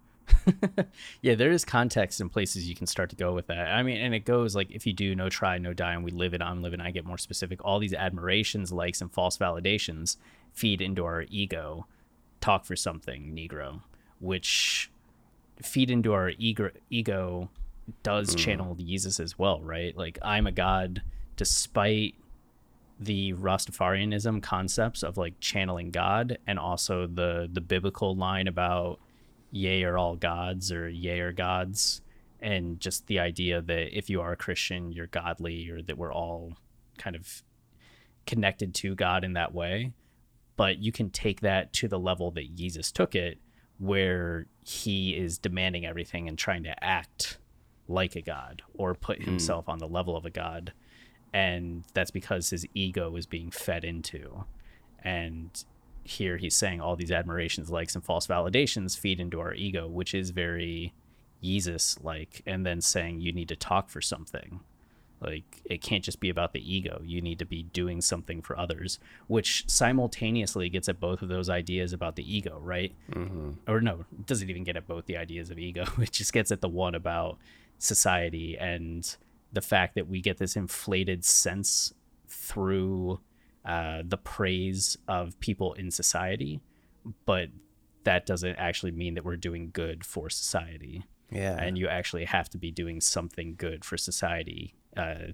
Yeah, there is context and places you can start to go with that. I mean, and it goes like, if you do, no try, no die, and we live it, I'm living, I get more specific. All these admirations, likes, and false validations feed into our ego. Talk for something, Negro, which feed into our ego, ego does channel Jesus as well, right? Like, I'm a God, despite the Rastafarianism concepts of like channeling God, and also the the biblical line about yea are all gods, or yea are gods, and just the idea that if you are a Christian, you're godly, or that we're all kind of connected to God in that way. But you can take that to the level that Jesus took it, where he is demanding everything and trying to act like a god or put himself on the level of a god. And that's because his ego is being fed into. And here he's saying all these admirations, likes, and false validations feed into our ego, which is very Jesus-like. And then saying you need to talk for something. Like, it can't just be about the ego. You need to be doing something for others, which simultaneously gets at both of those ideas about the ego, right? Mm-hmm. Or no, it doesn't even get at both the ideas of ego. It just gets at the one about society and the fact that we get this inflated sense through uh, the praise of people in society, but that doesn't actually mean that we're doing good for society. Yeah. And you actually have to be doing something good for society uh,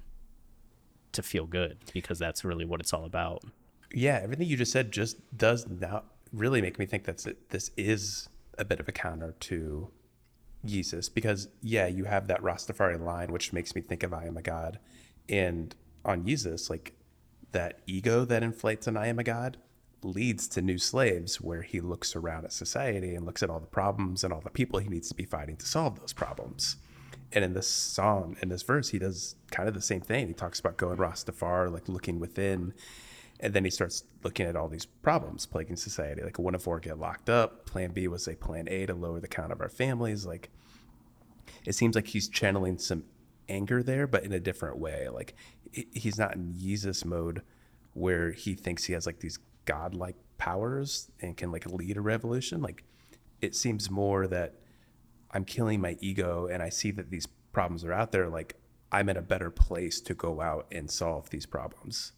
to feel good, because that's really what it's all about. Yeah, everything you just said just does now really make me think that this is a bit of a counter to Jesus, because yeah, you have that Rastafari line, which makes me think of I am a God, and on Jesus, like, that ego that inflates an I am a God leads to New Slaves, where he looks around at society and looks at all the problems and all the people he needs to be fighting to solve those problems. And in this song, in this verse, he does kind of the same thing. He talks about going Rastafari, like looking within, and then he starts looking at all these problems plaguing society. Like, one in four get locked up. Plan B was like plan A to lower the count of our families. Like, it seems like he's channeling some anger there, but in a different way. Like, he's not in Jesus mode where he thinks he has like these godlike powers and can like lead a revolution. Like, it seems more that I'm killing my ego, and I see that these problems are out there. Like, I'm in a better place to go out and solve these problems.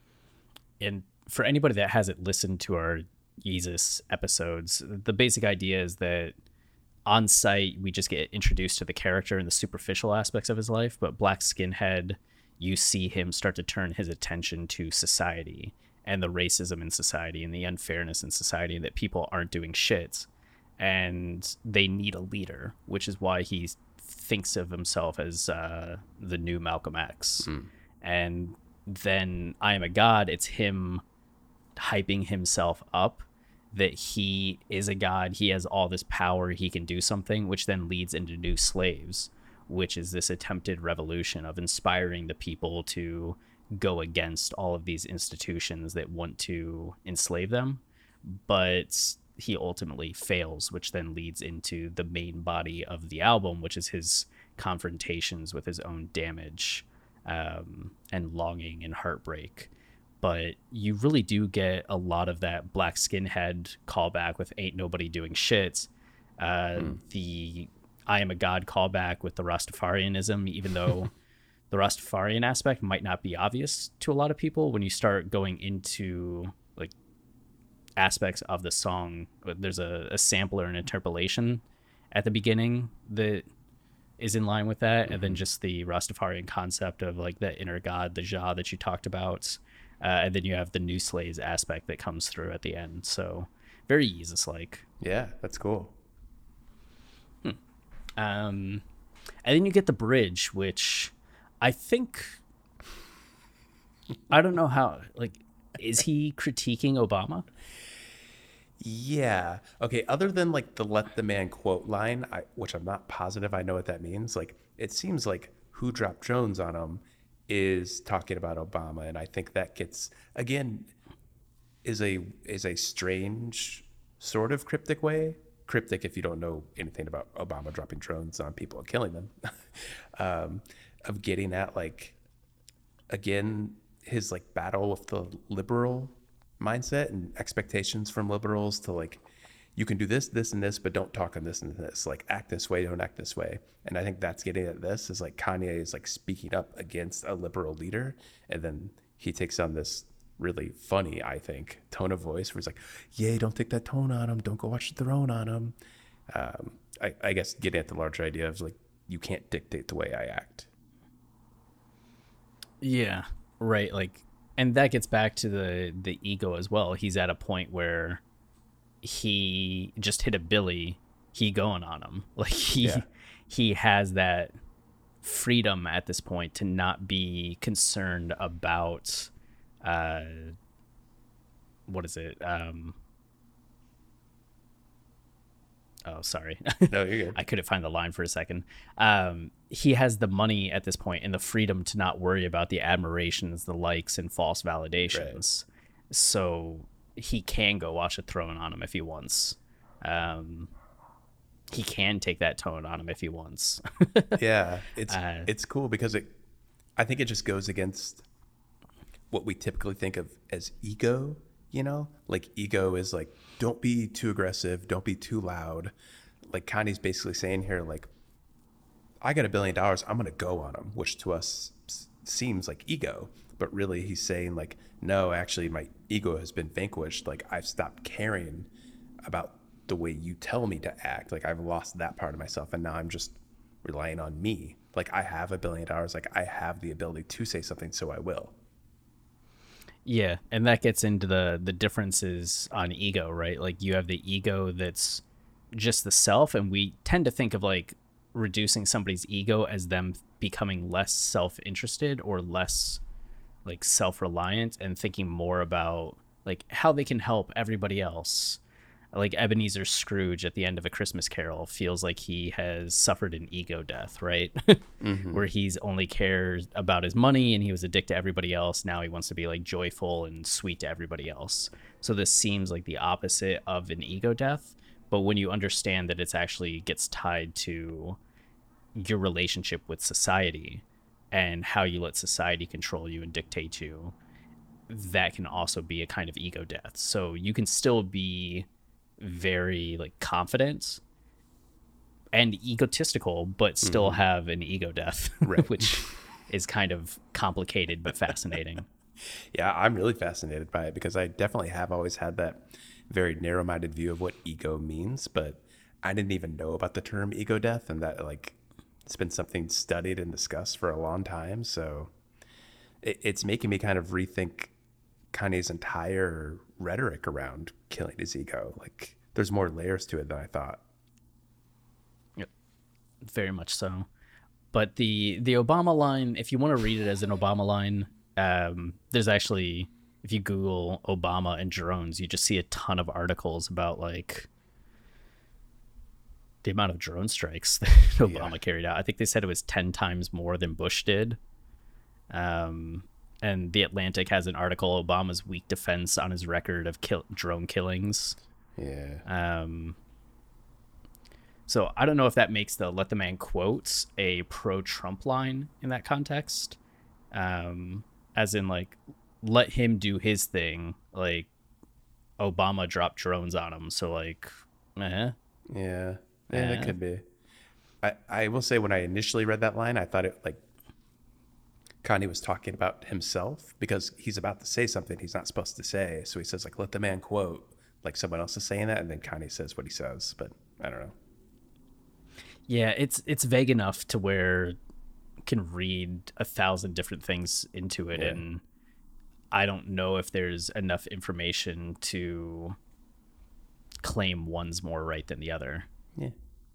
And for anybody that hasn't listened to our Jesus episodes, the basic idea is that on site, we just get introduced to the character and the superficial aspects of his life. But Black Skinhead, you see him start to turn his attention to society and the racism in society and the unfairness in society, and that people aren't doing shit and they need a leader, which is why he thinks of himself as uh, the new Malcolm X. Mm. And then I Am a God, it's him hyping himself up that he is a god, he has all this power, he can do something, which then leads into New Slaves, which is this attempted revolution of inspiring the people to go against all of these institutions that want to enslave them. But he ultimately fails, which then leads into the main body of the album, which is his confrontations with his own damage um, and longing and heartbreak. But you really do get a lot of that black skinhead callback with Ain't Nobody Doing Shit. Uh, mm. The I Am a God callback with the Rastafarianism, even though the Rastafarian aspect might not be obvious to a lot of people when you start going into like aspects of the song. There's a, a sampler and interpolation at the beginning that is in line with that. Mm-hmm. And then just the Rastafarian concept of like the inner God, the Jah that you talked about. Uh, and then you have the New Slaves aspect that comes through at the end. So very Jesus-like. Yeah, that's cool. Hmm. Um, and then you get the bridge, which I think, I don't know how, like, is he critiquing Obama? Yeah. Okay. Other than like the "let the man quote" line, I, which I'm not positive I know what that means. Like, it seems like Who Dropped Jones on him is talking about Obama, and I think that gets again is a is a strange sort of cryptic way. Cryptic if you don't know anything about Obama dropping drones on people and killing them, um, of getting at like again his like battle with the liberal mindset and expectations from liberals to like, you can do this, this, and this, but don't talk on this and this. Like, act this way, don't act this way. And I think that's getting at this is like Kanye is like speaking up against a liberal leader, and then he takes on this really funny, I think, tone of voice where he's like, "Yeah, don't take that tone on him. Don't go watch The Throne on him." Um, I, I guess getting at the larger idea of like, you can't dictate the way I act. Yeah, right. Like, and that gets back to the the ego as well. He's at a point where he just hit a Billy, he going on him. Like he yeah. he has that freedom at this point to not be concerned about uh what is it? Um Oh, sorry. No, you're good. I couldn't find the line for a second. Um, he has the money at this point and the freedom to not worry about the admirations, the likes, and false validations. Right. So he can go watch a throne on him if he wants. Um, he can take that tone on him if he wants. Yeah, it's uh, it's cool because it. I think it just goes against what we typically think of as ego. You know, like ego is like, don't be too aggressive, don't be too loud. Like Kanye's basically saying here, like, I got a billion dollars, I'm gonna go on him, which to us seems like ego, but really he's saying like, no, actually my ego has been vanquished. Like, I've stopped caring about the way you tell me to act. Like, I've lost that part of myself, and now I'm just relying on me. Like, I have a billion dollars, like I have the ability to say something, so I will. Yeah, and that gets into the the differences on ego, right? Like, you have the ego that's just the self, and we tend to think of like reducing somebody's ego as them becoming less self-interested or less like self-reliant, and thinking more about like how they can help everybody else. Like Ebenezer Scrooge at the end of A Christmas Carol feels like he has suffered an ego death, right? Mm-hmm. Where he's only cares about his money and he was a dick to everybody else. Now he wants to be like joyful and sweet to everybody else. So this seems like the opposite of an ego death. But when you understand that it's actually gets tied to your relationship with society and how you let society control you and dictate you, that can also be a kind of ego death. So you can still be very like confident and egotistical, but still mm. have an ego death, right. Which is kind of complicated but fascinating. Yeah, I'm really fascinated by it because I definitely have always had that very narrow-minded view of what ego means, but I didn't even know about the term ego death, and that like it's been something studied and discussed for a long time. So it, it's making me kind of rethink Kanye's entire rhetoric around killing his ego. Like, there's more layers to it than I thought. Yep, very much so. But the the Obama line, if you want to read it as an Obama line, um, there's actually, if you Google Obama and drones, you just see a ton of articles about like the amount of drone strikes that Obama yeah. carried out. I think they said it was ten times more than Bush did. Um, and The Atlantic has an article, Obama's weak defense on his record of kill- drone killings. Yeah. Um, so I don't know if that makes the let the man quotes a pro-Trump line in that context. Um, as in, like, let him do his thing. Like, Obama dropped drones on him. So, like, eh. Yeah. Yeah, it could be. I, I will say when I initially read that line, I thought it, like, Kanye was talking about himself because he's about to say something he's not supposed to say. So he says, like, let the man quote. Like someone else is saying that, and then Kanye says what he says. But I don't know. Yeah, it's it's vague enough to where you can read a thousand different things into it, yeah. and I don't know if there's enough information to claim one's more right than the other. Yeah.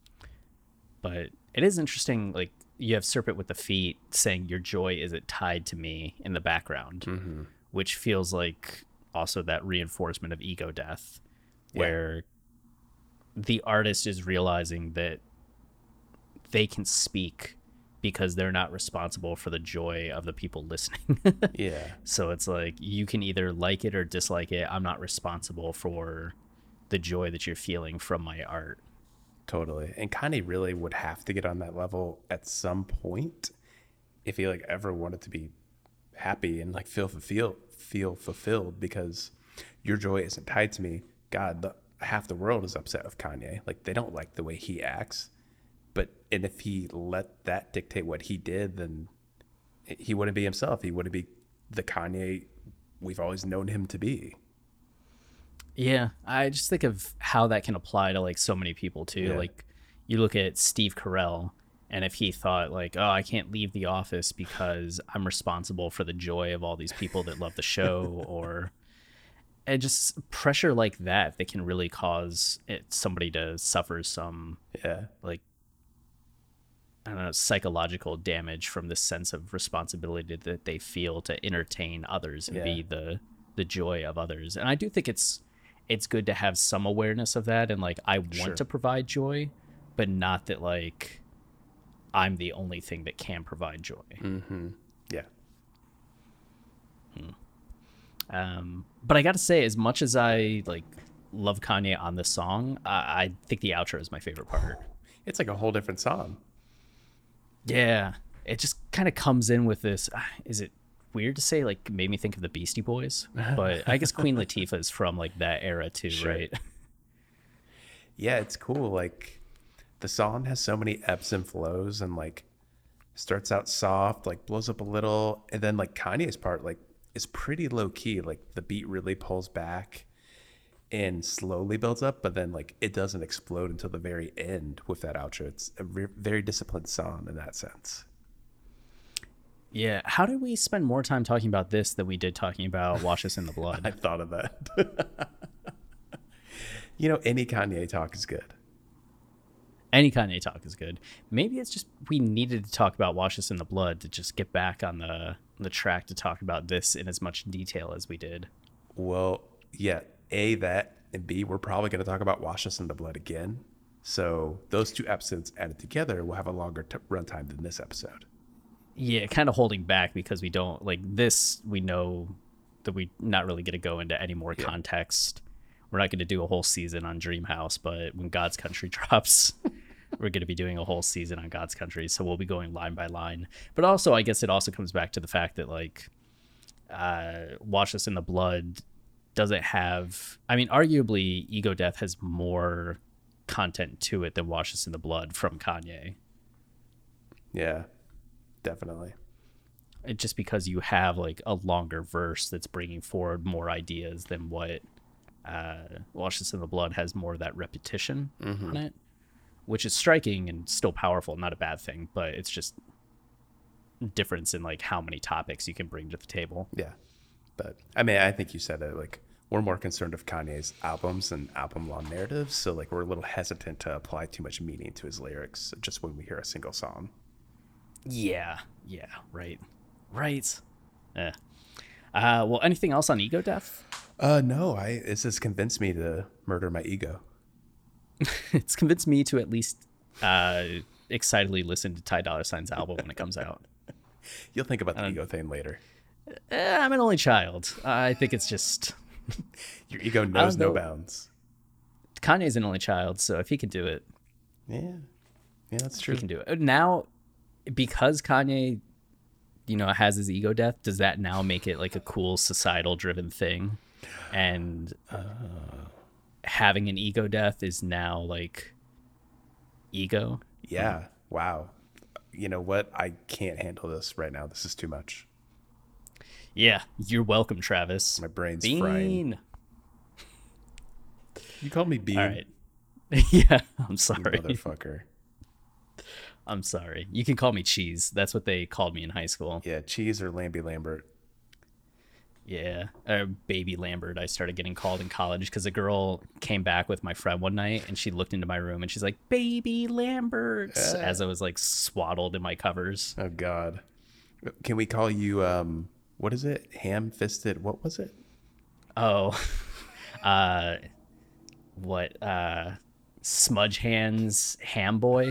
But it is interesting, like, you have Serpent with the Feet saying your joy isn't tied to me in the background, mm-hmm. which feels like also that reinforcement of ego death, where yeah. the artist is realizing that they can speak because they're not responsible for the joy of the people listening. Yeah. So it's like, you can either like it or dislike it. I'm not responsible for the joy that you're feeling from my art. Totally. And Kanye really would have to get on that level at some point if he like ever wanted to be happy and like feel fulfilled, feel fulfilled, because your joy isn't tied to me. God, the, half the world is upset with Kanye. Like, they don't like the way he acts. But, and if he let that dictate what he did, then he wouldn't be himself. He wouldn't be the Kanye we've always known him to be. Yeah, I just think of how that can apply to like so many people too. Yeah. Like, you look at Steve Carell, and if he thought like, oh, I can't leave the office because I'm responsible for the joy of all these people that love the show, or and just pressure like that that can really cause it, somebody to suffer some yeah like I don't know, psychological damage from the sense of responsibility that they feel to entertain others and yeah. be the the joy of others. And I do think it's it's good to have some awareness of that, and like, I want sure. to provide joy, but not that like I'm the only thing that can provide joy. Mm-hmm. Yeah. Hmm. Um, but I got to say, as much as I like love Kanye on this song, I, I think the outro is my favorite part. It's like a whole different song. Yeah, it just kind of comes in with this. Uh, is it weird to say, like, made me think of the Beastie Boys? But I guess Queen Latifah is from like that era too, sure. right? Yeah, it's cool. Like, the song has so many ebbs and flows, and like starts out soft, like blows up a little, and then like Kanye's part like is pretty low key. Like, the beat really pulls back and slowly builds up, but then like it doesn't explode until the very end with that outro. It's a re- very disciplined song in that sense. Yeah. How did we spend more time talking about this than we did talking about Wash Us in the Blood? I thought of that. You know, any Kanye talk is good. Any Kanye talk is good. Maybe it's just we needed to talk about Wash Us in the Blood to just get back on the the track to talk about this in as much detail as we did. Well, yeah. A, that, and B, we're probably going to talk about Wash Us in the Blood again. So those two episodes added together will have a longer t- runtime than this episode. Yeah, kind of holding back because we don't, like, this, we know that we're not really going to go into any more yeah. context. We're not going to do a whole season on Dreamhouse, but when God's Country drops, we're going to be doing a whole season on God's Country. So we'll be going line by line. But also, I guess it also comes back to the fact that, like, uh, Wash Us in the Blood doesn't have, I mean, arguably Ego Death has more content to it than Wash Us in the Blood from Kanye. Yeah, definitely. It, just because you have like a longer verse that's bringing forward more ideas than what uh, Wash Us in the Blood has. More of that repetition mm-hmm. on it, which is striking and still powerful, not a bad thing, but it's just difference in like how many topics you can bring to the table. Yeah. But I mean, I think you said it, like, we're more concerned with Kanye's albums and album long narratives. So like we're a little hesitant to apply too much meaning to his lyrics just when we hear a single song. Yeah, yeah, right, right. Eh. Uh, well, anything else on Ego Death? Uh, no, I this has convinced me to murder my ego. It's convinced me to at least uh, excitedly listen to Ty Dolla $ign's album when it comes out. You'll think about the ego thing later. Eh, I'm an only child. I think it's just... Your ego knows no bounds. Kanye's an only child, so if he can do it... Yeah, yeah, that's true. He can do it. Now, because Kanye, you know, has his ego death, does that now make it like a cool societal-driven thing? And uh, having an ego death is now like ego? Yeah, wow. You know what? I can't handle this right now. This is too much. Yeah, you're welcome, Travis. My brain's Bean. frying. You call me Bean. All right. Yeah, I'm sorry. You motherfucker. I'm sorry. You can call me Cheese. That's what they called me in high school. Yeah, Cheese or Lambie Lambert. Yeah, or Baby Lambert. I started getting called in college because a girl came back with my friend one night and she looked into my room and she's like, Baby Lambert, uh, as I was like swaddled in my covers. Oh, God. Can we call you, um, what is it? Ham-fisted, what was it? Oh, uh, what, uh, Smudge Hands Ham Boy?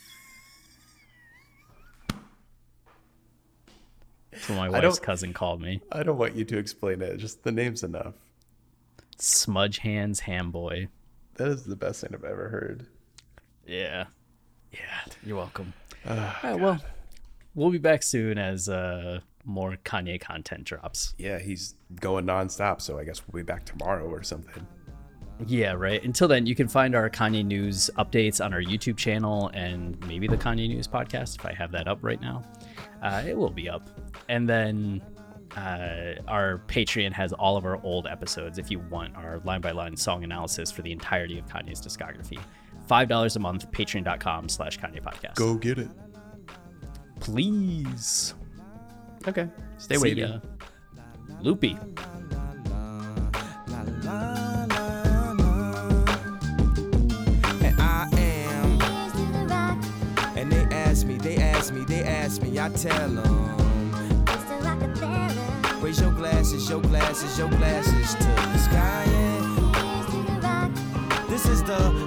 That's what my wife's cousin called me. I don't want you to explain it. Just the name's enough. Smudge Hands Ham Boy. That is the best thing I've ever heard. Yeah. Yeah. You're welcome. Oh, All right, well, we'll be back soon as uh, more Kanye content drops. Yeah, he's going nonstop, so I guess we'll be back tomorrow or something. Yeah, right. Until then, you can find our Kanye News updates on our YouTube channel and maybe the Kanye News podcast if I have that up right now. Uh, it will be up. And then uh, our Patreon has all of our old episodes if you want our line-by-line song analysis for the entirety of Kanye's discography. five dollars a month, patreon.com slash Kanye podcast. Go get it. Please. Okay. Stay See wavy. ya. Loopy. They ask me, they ask me, I tell them. Raise your glasses, your glasses, your glasses to the sky. Yeah. This is the